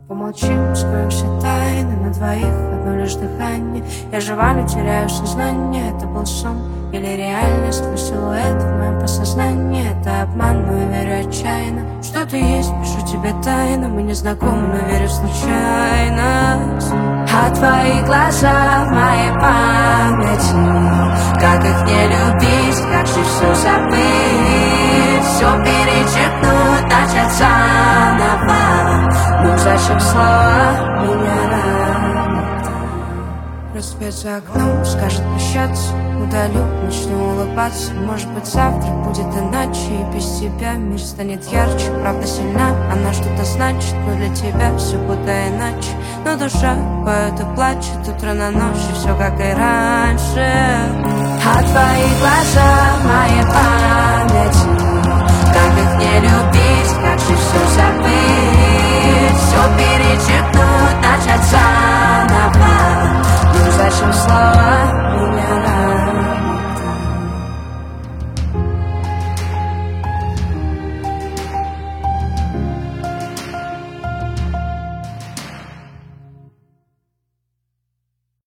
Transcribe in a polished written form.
Помолчим, скроем все тайны на двоих, одно лишь дыхание. Я жива, но теряю сознание. Это был сон или реальность? Твой силуэт в моем подсознании. Это обман, но я верю отчаянно. Что ты есть, пишу тебе тайно. Мы не знакомы, но верю случайно. А твои глаза в моей памяти, как их не любить, как же все забыть, все перечеркнуть, начать заново. Ну зачем слова меня ранят? Рассвет за окном скажет прощаться, удалю, начну улыбаться. Может быть завтра будет иначе, и без тебя мир станет ярче. Правда сильна, она что-то значит, но для тебя все будто иначе. Но душа поет и плачет, утро на ночь, и все как и раньше. А твои глаза в моей памяти, как их не любить, как же все забыть, все перечеркнуть.